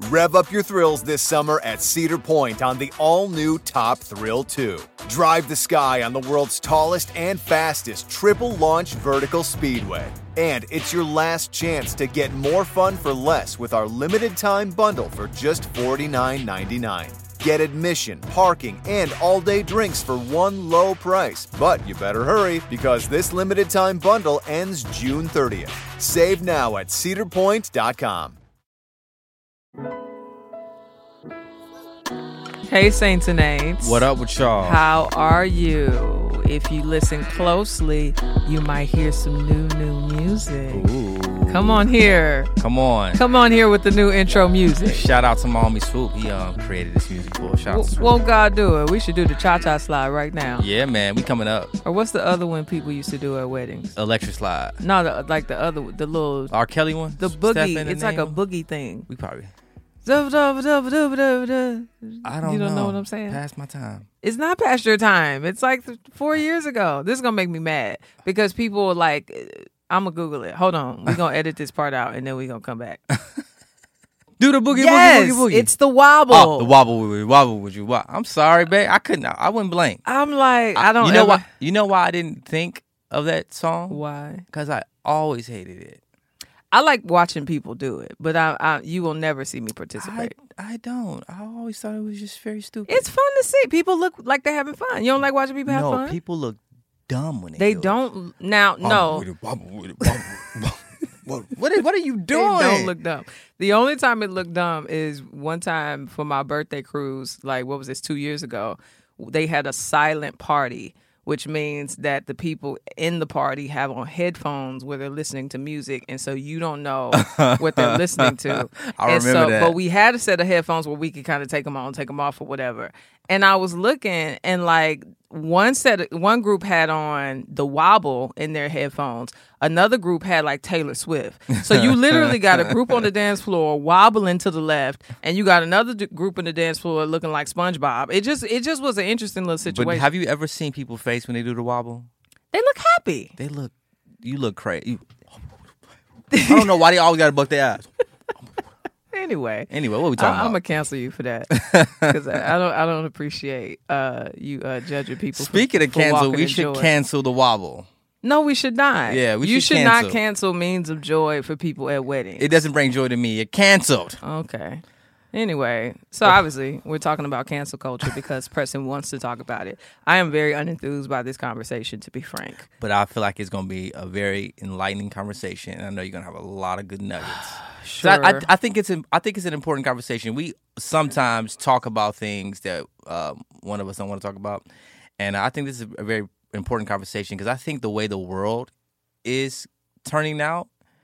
Rev up your thrills this summer at Cedar Point on the all-new Top Thrill 2. Drive the sky on the world's tallest and fastest triple-launch vertical speedway. And it's your last chance to get more fun for less with our limited-time bundle for just $49.99. Get admission, parking, and all-day drinks for one low price. But you better hurry because this limited-time bundle ends June 30th. Save now at cedarpoint.com. Hey, Saints and Aints. What up with y'all? How are you? If you listen closely, you might hear some new music. Ooh. Come on here. Come on. Come on here with the new intro music. Shout out to my homie Swoop. He created this music for us. Shout out to Swoop. Won't God do it? We should do the cha-cha slide right now. Yeah, man. We coming up. Or what's the other one people used to do at weddings? Electric slide. No, the little... R. Kelly one? The boogie. It's like a boogie thing. We probably... I don't know. You don't know what I'm saying? Past my time. It's not past your time. It's like 4 years ago. This is going to make me mad because people are like, I'm going to Google it. Hold on. We're going to edit this part out and then we're going to come back. Do the boogie, yes, boogie, boogie, boogie. It's the wobble. Oh, the wobble with you. I'm sorry, babe. I wouldn't blame. I'm like, I don't know why? You know why I didn't think of that song? Why? Because I always hated it. I like watching people do it, but you will never see me participate. I don't. I always thought it was just very stupid. It's fun to see. People look like they're having fun. You don't like watching people have fun? No, people look dumb when they do don't. It. Now, no. What are you doing? It don't look dumb. The only time it looked dumb is one time for my birthday cruise, like, what was this, 2 years ago? They had a silent party, which means that the people in the party have on headphones where they're listening to music, and so you don't know what they're listening to. I remember that. But we had a set of headphones where we could kind of take them on, take them off, or whatever. And I was looking, and like one group had on the wobble in their headphones. Another group had like Taylor Swift. So you literally got a group on the dance floor wobbling to the left, and you got another group on the dance floor looking like SpongeBob. It just was an interesting little situation. But have you ever seen people's face when they do the wobble? They look happy. You look crazy. I don't know why they always got to buck their ass. Anyway, what are we talking about? I'm gonna cancel you for that because I don't appreciate you judging people. Speaking of cancel, we should cancel the wobble. No, we should not. Yeah, you should not cancel means of joy for people at weddings. It doesn't bring joy to me. It canceled. Okay. Anyway, so obviously we're talking about cancel culture because Preston wants to talk about it. I am very unenthused by this conversation, to be frank. But I feel like it's going to be a very enlightening conversation, and I know you're going to have a lot of good nuggets. Sure. So I think it's an important conversation. We sometimes talk about things that one of us don't want to talk about, and I think this is a very important conversation because I think the way the world is turning out,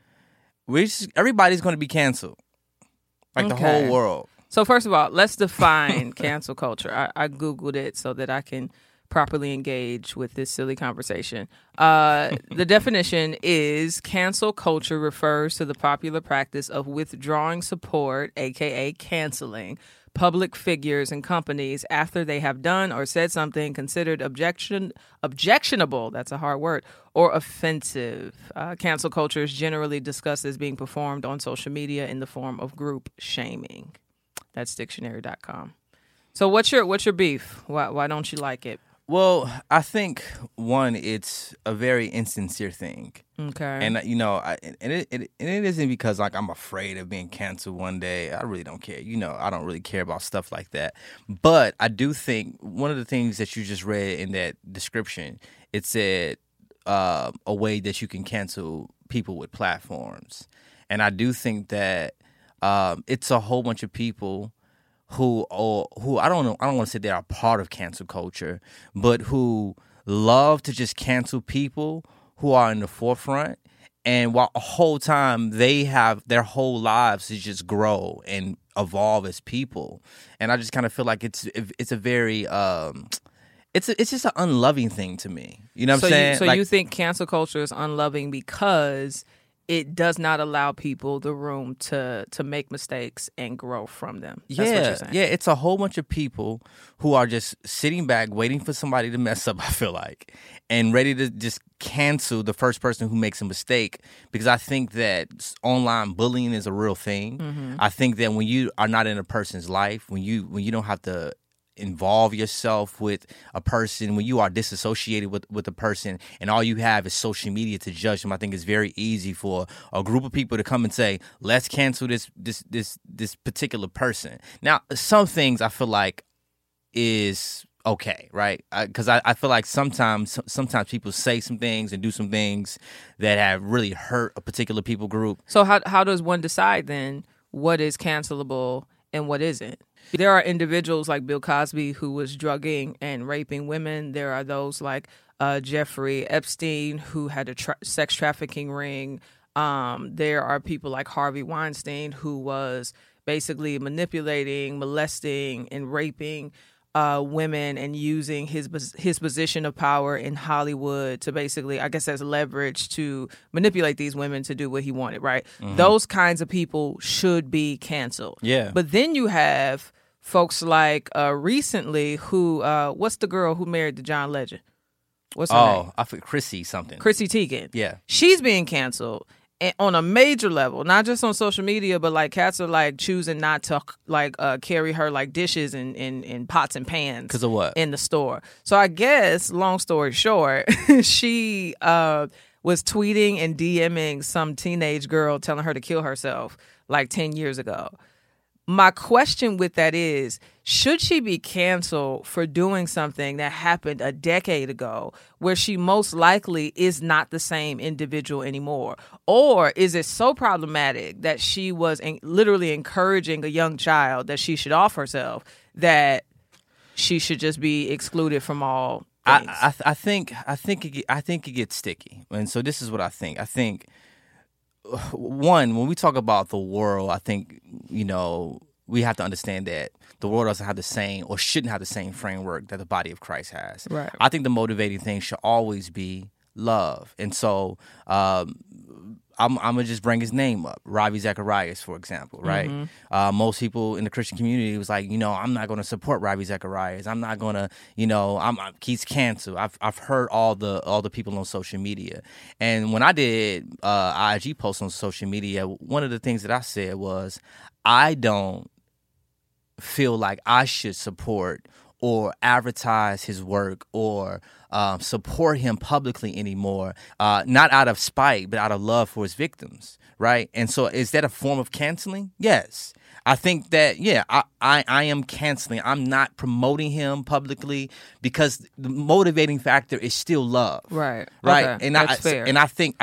everybody's going to be canceled. Like the whole world. So first of all, let's define cancel culture. I Googled it so that I can properly engage with this silly conversation. The definition is cancel culture refers to the popular practice of withdrawing support, aka canceling, public figures and companies after they have done or said something considered objectionable, that's a hard word, or offensive. Cancel culture is generally discussed as being performed on social media in the form of group shaming. That's dictionary.com. So what's your beef? Why don't you like it? Well, I think, one, it's a very insincere thing. Okay. And, it isn't because, like, I'm afraid of being canceled one day. I really don't care. I don't really care about stuff like that. But I do think one of the things that you just read in that description, it said a way that you can cancel people with platforms. And I do think that it's a whole bunch of people who I don't want to say they are part of cancel culture, but who love to just cancel people who are in the forefront, and while the whole time they have their whole lives to just grow and evolve as people. And I just kind of feel like it's a very it's just an unloving thing to me. You know what I'm saying? So you think cancel culture is unloving because it does not allow people the room to make mistakes and grow from them. That's what you're saying. Yeah, it's a whole bunch of people who are just sitting back waiting for somebody to mess up, I feel like, and ready to just cancel the first person who makes a mistake, because I think that online bullying is a real thing. Mm-hmm. I think that when you are not in a person's life, when you don't have to involve yourself with a person, when you are disassociated with a person and all you have is social media to judge them, I think it's very easy for a group of people to come and say, let's cancel this particular person. Now, some things I feel like is okay, right? Because I feel like sometimes people say some things and do some things that have really hurt a particular people group. So how does one decide then what is cancelable and what isn't? There are individuals like Bill Cosby who was drugging and raping women. There are those like Jeffrey Epstein who had a sex trafficking ring. There are people like Harvey Weinstein who was basically manipulating, molesting, and raping women and using his position of power in Hollywood to basically, I guess, as leverage to manipulate these women to do what he wanted, right? Mm-hmm. Those kinds of people should be canceled. Yeah. But then you have folks like recently who, what's the girl who married the John Legend? What's her name? I forget, Chrissy something. Chrissy Teigen. Yeah. She's being canceled. And on a major level, not just on social media, but like cats are like choosing not to like carry her like dishes in pots and pans because of what in the store. So I guess, long story short, she was tweeting and DMing some teenage girl telling her to kill herself like 10 years ago. My question with that is, should she be canceled for doing something that happened a decade ago where she most likely is not the same individual anymore? Or is it so problematic that she was literally encouraging a young child that she should off herself that she should just be excluded from all things? I think it gets sticky. And so this is what I think. I think, one, when we talk about the world, I think, we have to understand that the world doesn't have the same or shouldn't have the same framework that the body of Christ has. Right. I think the motivating thing should always be love. And so I'm going to just bring his name up, Ravi Zacharias, for example, right? Mm-hmm. Most people in the Christian community was like, I'm not going to support Ravi Zacharias. I'm not going to, he's canceled. I've heard all the people on social media. And when I did IG posts on social media, one of the things that I said was, I don't feel like I should support or advertise his work or support him publicly anymore, not out of spite, but out of love for his victims, right? And so is that a form of canceling? Yes. I think that, I am canceling. I'm not promoting him publicly because the motivating factor is still love. Right. Right. Okay. And that's fair. And I think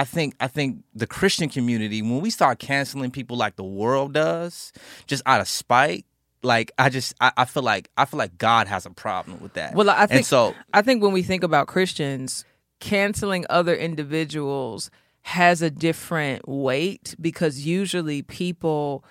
the Christian community, when we start canceling people like the world does, just out of spite, like I feel like God has a problem with that. Well, I think when we think about Christians, canceling other individuals has a different weight because usually people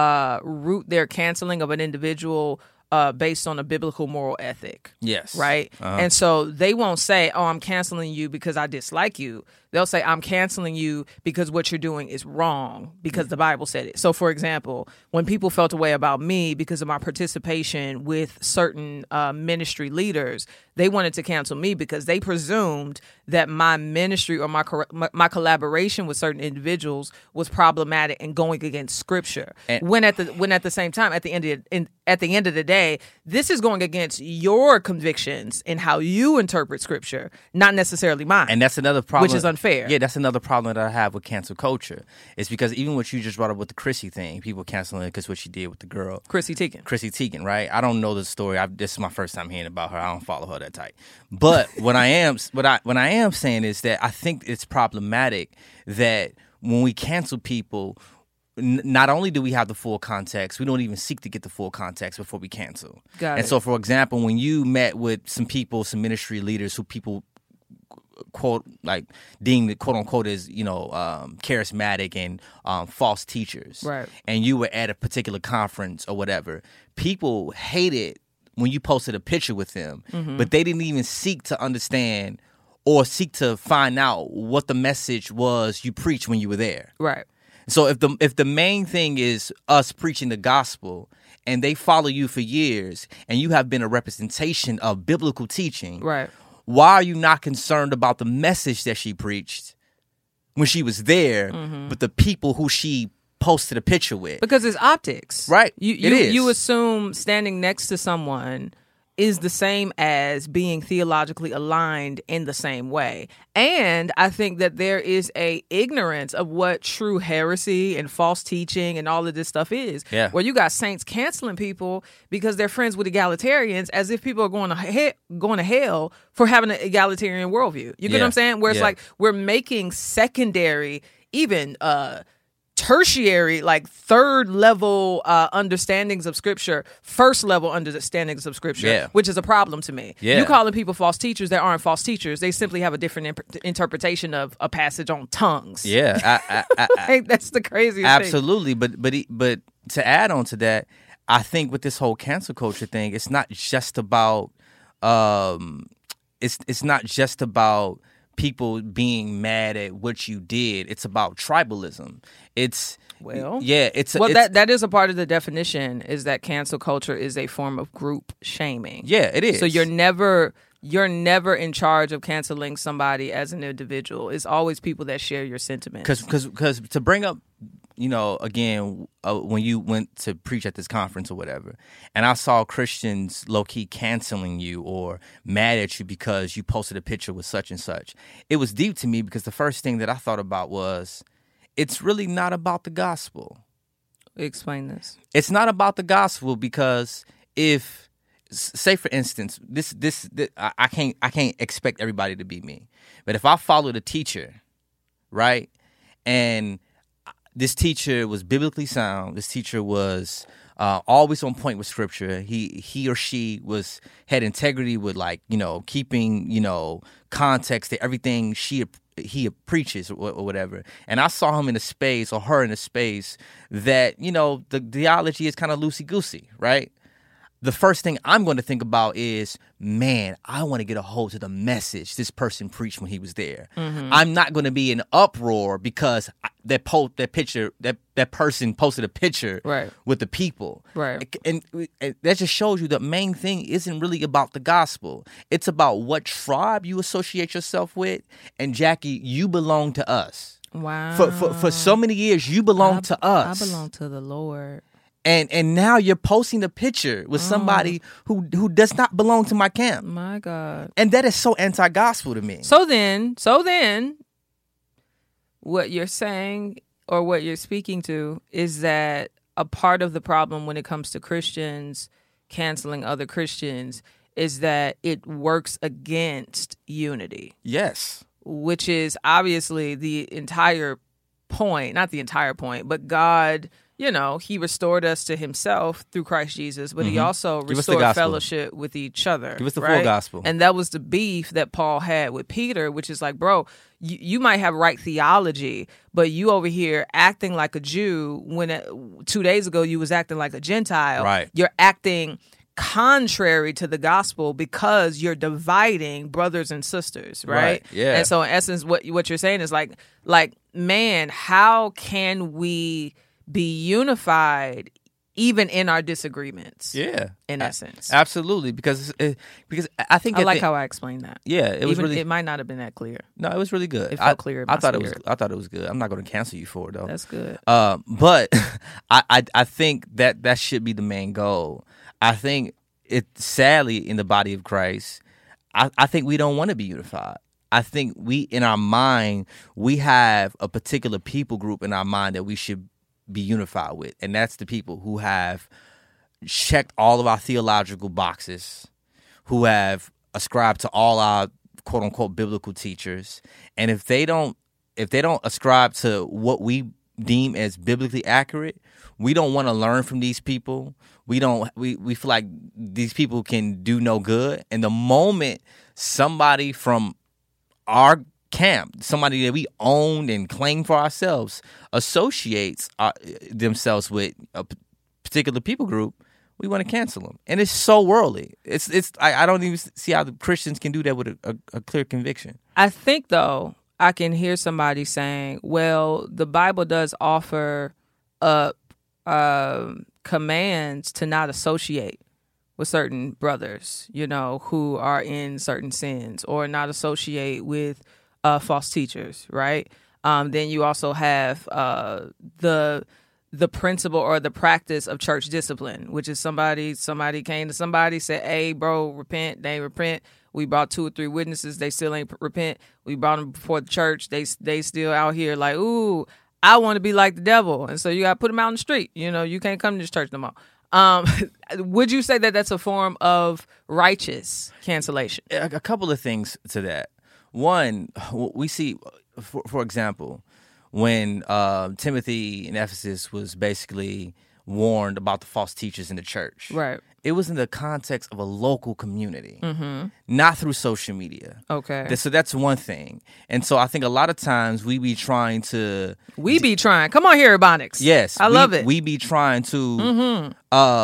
root their canceling of an individual based on a biblical moral ethic. Yes. Right? Uh-huh. And so they won't say, I'm canceling you because I dislike you. They'll say, I'm canceling you because what you're doing is wrong because the Bible said it. So, for example, when people felt a way about me because of my participation with certain ministry leaders, they wanted to cancel me because they presumed that my ministry or my collaboration with certain individuals was problematic and going against Scripture. When at the same time, at the end of the day, this is going against your convictions and how you interpret Scripture, not necessarily mine. And that's another problem, which is unfair. Yeah, that's another problem that I have with cancel culture. It's because even what you just brought up with the Chrissy thing, people canceling it because what she did with the girl, Chrissy Teigen, right? I don't know the story. This is my first time hearing about her. I don't follow her that tight. But what I am saying is that I think it's problematic that when we cancel people, not only do we have the full context, we don't even seek to get the full context before we cancel. Got it. So, for example, when you met with some people, some ministry leaders who people quote like deemed quote unquote as charismatic and false teachers, right? And you were at a particular conference or whatever, people hated when you posted a picture with them, mm-hmm. but they didn't even seek to understand or seek to find out what the message was you preached when you were there. Right. So if the main thing is us preaching the gospel and they follow you for years and you have been a representation of biblical teaching, Right. why are you not concerned about the message that she preached when she was there, but the people who she posted a picture with? Because it's optics. Right. You It is. You assume standing next to someone is the same as being theologically aligned in the same way. And I think that there is a ignorance of what true heresy and false teaching and all of this stuff is. Yeah. Where you got saints canceling people because they're friends with egalitarians, as if people are going to hell for having an egalitarian worldview. You get what I'm saying? Where it's like we're making secondary, even tertiary, like third level understandings of scripture, first level understandings of scripture, which is a problem to me. You calling people false teachers that aren't false teachers. They simply have a different interpretation of a passage on tongues. That's the craziest absolutely thing. But to add on to that, I think with this whole cancel culture thing, it's not just about it's not just about people being mad at what you did. It's about tribalism. That is a part of the definition, is that cancel culture is a form of group shaming. Yeah, it is. So you're never in charge of canceling somebody as an individual. It's always people that share your sentiments. Because to bring up, again, when you went to preach at this conference or whatever, and I saw Christians low-key canceling you or mad at you because you posted a picture with such and such, it was deep to me because the first thing that I thought about was, it's really not about the gospel. Explain this. It's not about the gospel because if, say for instance, this I can't expect everybody to be me, but if I followed a teacher, right, and this teacher was biblically sound, this teacher was always on point with scripture, he or she had integrity with keeping context to everything he preaches or whatever, and I saw him in a space or her in a space that the theology is kind of loosey-goosey, right? The first thing I'm going to think about is, man, I want to get a hold of the message this person preached when he was there. I'm not going to be in uproar because that person posted a picture with the people. Right. And that just shows you the main thing isn't really about the gospel. It's about what tribe you associate yourself with. And Jackie, you belong to us. Wow. For so many years, you belong to us. I belong to the Lord. And now you're posting a picture with somebody who does not belong to my camp. My God. And that is so anti-gospel to me. So then, what you're saying or what you're speaking to is that a part of the problem when it comes to Christians canceling other Christians is that it works against unity. Yes. Which is obviously the entire point, not the entire point, but God, he restored us to himself through Christ Jesus, but he also restored fellowship with each other. Give us the full gospel. And that was the beef that Paul had with Peter, which is like, bro, you might have right theology, but you over here acting like a Jew when 2 days ago you was acting like a Gentile. Right. You're acting contrary to the gospel because you're dividing brothers and sisters, right? Yeah. And so in essence, what you're saying is like, man, how can we be unified even in our disagreements? Yeah. In essence. Absolutely. Because I think I like how I explained that. Yeah, it was really. It might not have been that clear. No, it was really good. It felt clear. I thought it was good. I'm not going to cancel you for it though. That's good. But I think that should be the main goal. I think sadly in the body of Christ, I think we don't want to be unified. I think in our mind, we have a particular people group in our mind that we should be unified with, and that's the people who have checked all of our theological boxes, who have ascribed to all our quote unquote biblical teachers, and if they don't ascribe to what we deem as biblically accurate, we don't want to learn from these people. We feel like these people can do no good, and the moment somebody from our camp, somebody that we own and claim for ourselves, associates themselves with a particular people group, we want to cancel them, and it's so worldly. I don't even see how the Christians can do that with a clear conviction. I think though I can hear somebody saying, "Well, the Bible does offer commands to not associate with certain brothers, who are in certain sins, or not associate with false teachers, right?" Then you also have the principle or the practice of church discipline, which is somebody came to somebody, said, "Hey, bro, repent." They repent. We brought 2 or 3 witnesses. They still ain't repent. We brought them before the church. They still out here like, ooh, I want to be like the devil. And so you got to put them out in the street. You can't come to this church no more. Would you say that that's a form of righteous cancellation? A couple of things to that. One, we see, for example, when Timothy in Ephesus was basically warned about the false teachers in the church. Right. It was in the context of a local community, not through social media. Okay. So that's one thing. And so I think a lot of times we be trying. Come on here, Ebonics. Yes. I love it. We be trying to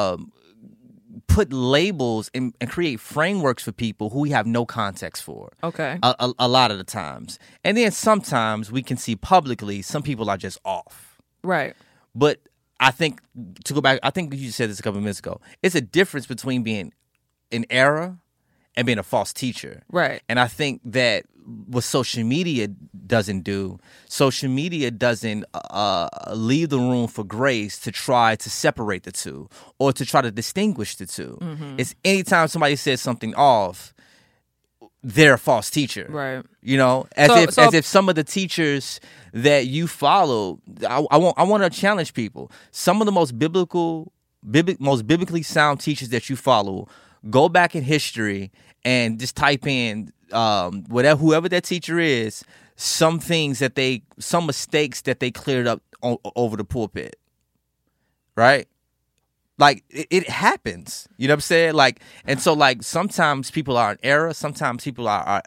put labels and create frameworks for people who we have no context for. Okay. A lot of the times. And then sometimes we can see publicly some people are just off. Right. But I think, to go back, I think you said this a couple of minutes ago, it's a difference between being in error and being a false teacher. Right. And I think that what social media doesn't do, social media doesn't leave the room for grace to try to separate the two or to try to distinguish the two. It's anytime somebody says something off, they're a false teacher. Right. As if some of the teachers that you follow, I want to challenge people. Some of the most most biblically sound teachers that you follow, go back in history and just type in whoever that teacher is, some mistakes that they cleared up over the pulpit. Right? Like, it happens. You know what I'm saying? Like, and so, like, sometimes people are in error. Sometimes people are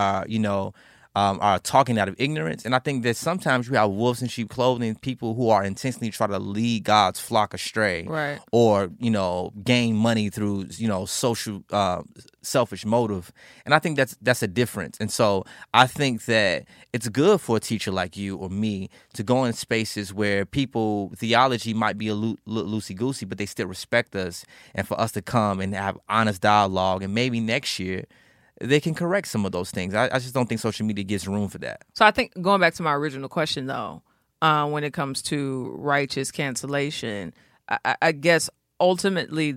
talking out of ignorance. And I think that sometimes we have wolves in sheep clothing, people who are intentionally trying to lead God's flock astray. Right. Or, gain money through, social, selfish motive. And I think that's a difference. And so I think that it's good for a teacher like you or me to go in spaces where theology might be a loosey-goosey, but they still respect us, and for us to come and have honest dialogue, and maybe next year they can correct some of those things. I just don't think social media gives room for that. So I think, going back to my original question, though, when it comes to righteous cancellation, I guess ultimately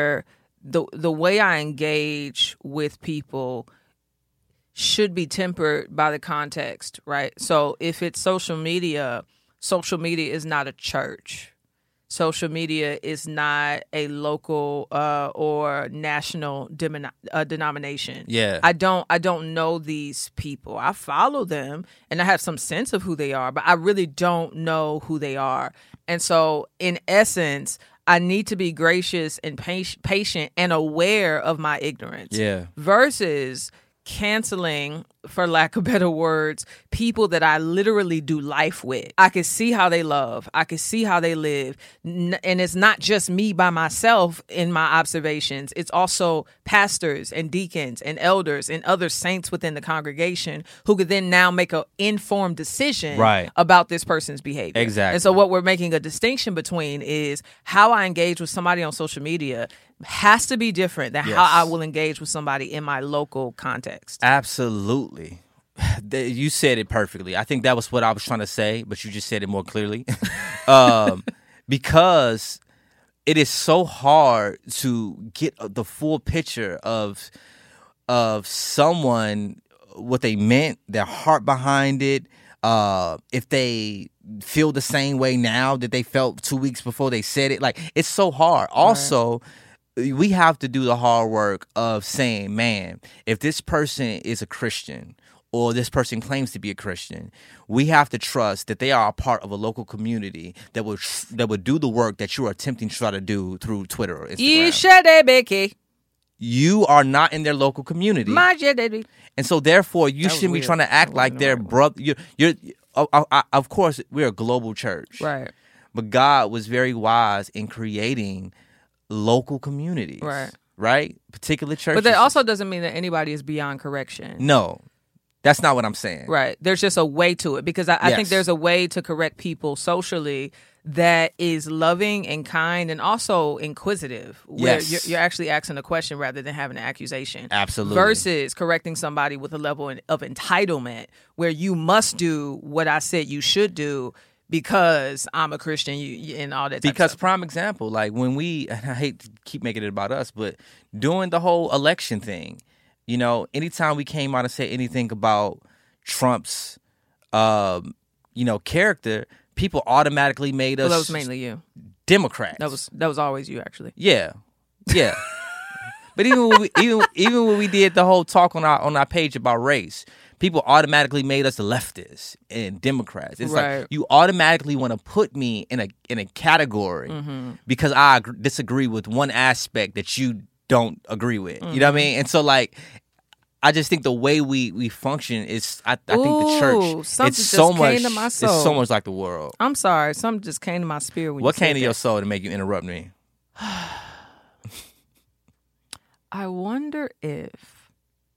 the way I engage with people should be tempered by the context, right? So if it's social media is not a church. Social media is not a local or national denomination. Yeah. I don't know these people. I follow them and I have some sense of who they are, but I really don't know who they are. And so in essence, I need to be gracious and patient and aware of my ignorance. Yeah. Versus canceling, for lack of better words, people that I literally do life with. I can see how they love. I can see how they live. And it's not just me by myself in my observations. It's also pastors and deacons and elders and other saints within the congregation who could then now make an informed decision about this person's behavior. Exactly. And so what we're making a distinction between is how I engage with somebody on social media has to be different than how I will engage with somebody in my local context. Absolutely. You said it perfectly. I think that was what I was trying to say, but you just said it more clearly. Because it is so hard to get the full picture of someone, what they meant, their heart behind it, if they feel the same way now that they felt 2 weeks before they said it. Like, it's so hard. Also, we have to do the hard work of saying, man, if this person is a Christian or this person claims to be a Christian, we have to trust that they are a part of a local community that would do the work that you are attempting to try to do through Twitter or Instagram. You are not in their local community. And so therefore you shouldn't be trying to act like their brother. Of course, we're a global church. Right. But God was very wise in creating local communities. Right? Particular churches. But that also doesn't mean that anybody is beyond correction. No. That's not what I'm saying. Right. There's just a way to it, because I think there's a way to correct people socially that is loving and kind and also inquisitive, where you're actually asking a question rather than having an accusation. Absolutely. Versus correcting somebody with a level of entitlement where you must do what I said you should do because I'm a Christian and all that type Because of stuff. prime example, like when and I hate to keep making it about us, but doing the whole election thing, you know, anytime we came out and said anything about Trump's, character, people automatically made us. Well, that was mainly you. Democrats. That was always you, actually. Yeah. But even when we did the whole talk on our page about race, people automatically made us leftists and Democrats. It's like you automatically want to put me in a category because I disagree with one aspect that you don't agree with. You know what I mean? And so like, I just think the way we function is, I think the church, it's so much like the world. I'm sorry, something just came to my spirit when what you said came to that. your soul to make you interrupt me? I wonder if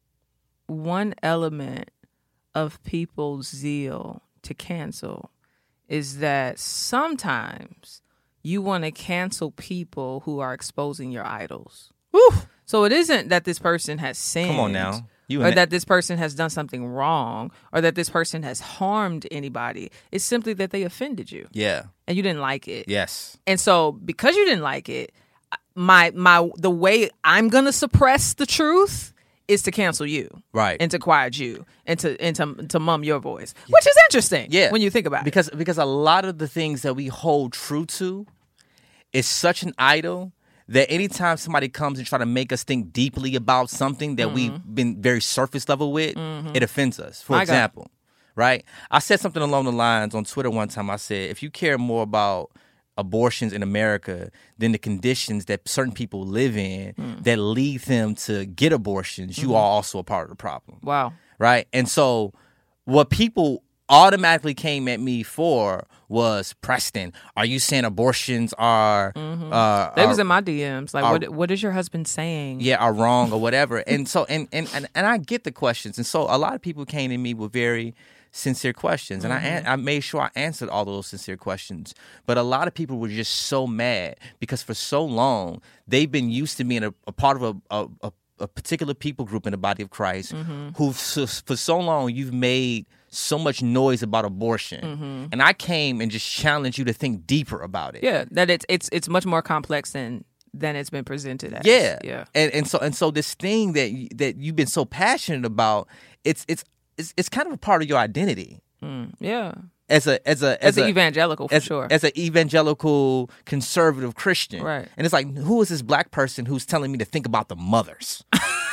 one element of people's zeal to cancel is that sometimes you want to cancel people who are exposing your idols. Woo! So it isn't that this person has sinned. Come on now. Or that this person has done something wrong, or that this person has harmed anybody. It's simply that they offended you. Yeah. And you didn't like it. Yes. And so because you didn't like it, the way I'm gonna suppress the truth is to cancel you. Right. And to quiet you and to mum your voice. Which is interesting when you think about it. Because a lot of the things that we hold true to is such an idol that anytime somebody comes and try to make us think deeply about something that we've been very surface level with, it offends us. For example, right? I said something along the lines on Twitter one time. I said, if you care more about abortions in America than the conditions that certain people live in that lead them to get abortions, you are also a part of the problem. Wow. Right? And so what people automatically came at me for was, Preston, are you saying abortions are they was in my DMs like, what is your husband saying? Yeah, are wrong or whatever. And so and I get the questions, and so a lot of people came to me with very sincere questions, and I made sure I answered all those sincere questions. But a lot of people were just so mad because for so long they've been used to being a part of a particular people group in the body of Christ who for so long you've made so much noise about abortion, and I came and just challenged you to think deeper about it. Yeah, that it's much more complex than it's been presented as. Yeah. And so this thing that you've been so passionate about, it's kind of a part of your identity. Yeah. As an evangelical, for sure. As an evangelical conservative Christian. Right. And it's like, who is this black person who's telling me to think about the mothers?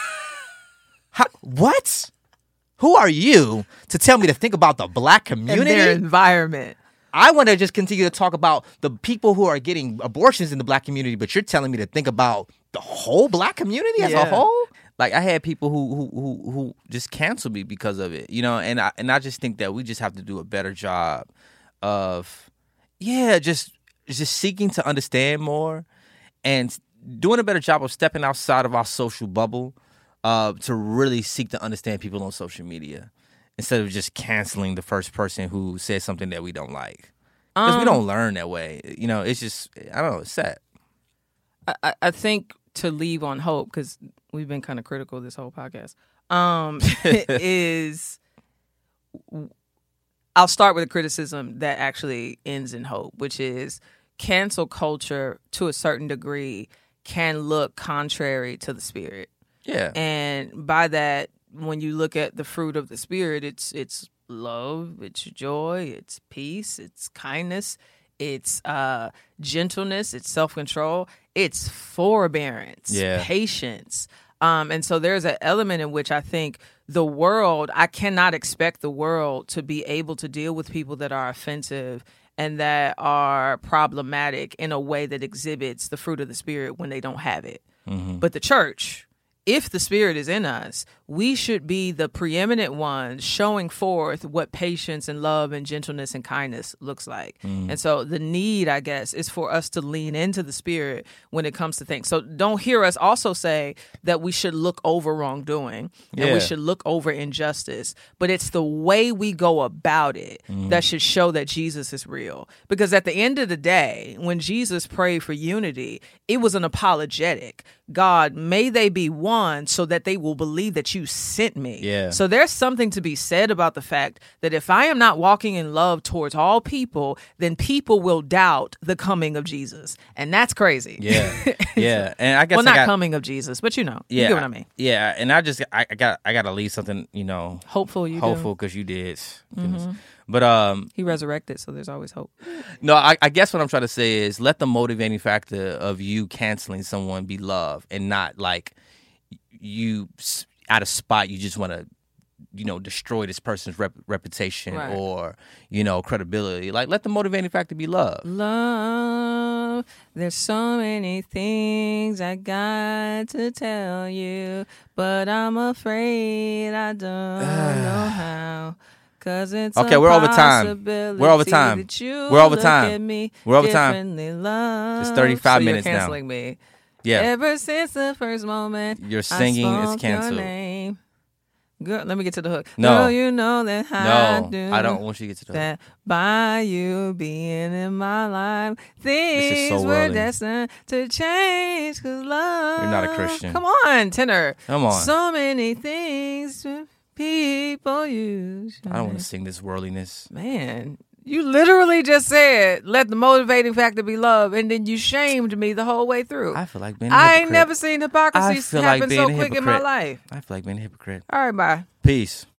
What? Who are you to tell me to think about the black community? And their environment. I want to just continue to talk about the people who are getting abortions in the black community, but you're telling me to think about the whole black community as a whole? Like, I had people who just canceled me because of it, you know, and I just think that we just have to do a better job of, just seeking to understand more and doing a better job of stepping outside of our social bubble to really seek to understand people on social media instead of just canceling the first person who says something that we don't like. Because we don't learn that way. You know, it's just, I don't know, it's sad. I think to leave on hope, because we've been kind of critical this whole podcast, is I'll start with a criticism that actually ends in hope, which is cancel culture to a certain degree can look contrary to the spirit. Yeah. And by that, when you look at the fruit of the spirit, it's love, it's joy, it's peace, it's kindness, it's gentleness, it's self-control, it's forbearance, patience. And so there's an element in which I think I cannot expect the world to be able to deal with people that are offensive and that are problematic in a way that exhibits the fruit of the spirit when they don't have it. But the church if the Spirit is in us, we should be the preeminent ones showing forth what patience and love and gentleness and kindness looks like. And so the need, I guess, is for us to lean into the Spirit when it comes to things. So don't hear us also say that we should look over wrongdoing and we should look over injustice, but it's the way we go about it that should show that Jesus is real. Because at the end of the day, when Jesus prayed for unity, it was an apologetic. God, may they be one so that they will believe that you sent me. Yeah. So there's something to be said about the fact that if I am not walking in love towards all people, then people will doubt the coming of Jesus. And that's crazy. Yeah. Yeah. And I guess well, not coming of Jesus, but you get what I mean. Yeah. And I got to leave something, hopeful because you did. But he resurrected, so there's always hope. No, I guess what I'm trying to say is let the motivating factor of you canceling someone be love, and not like you out of spot. You just want to, destroy this person's reputation or credibility. Like, let the motivating factor be love. Love. There's so many things I got to tell you, but I'm afraid I don't know how. Cause it's okay, we're over time. We're over time. We're over time. We're over time. It's 35 minutes now. You're canceling me. Yeah. Ever since the first moment you're singing is canceled. Your name. Girl, let me get to the hook. No. Girl, you know that I don't want you to get to the hook. That by you being in my life, things were destined to change. Cause love. You're not a Christian. Come on, tenor. Come on. So many things. People use. I don't want to sing this worldliness. Man, you literally just said, let the motivating factor be love, and then you shamed me the whole way through. I feel like being a hypocrite. I ain't never seen hypocrisy happen so quick in my life. I feel like being a hypocrite. All right, bye. Peace.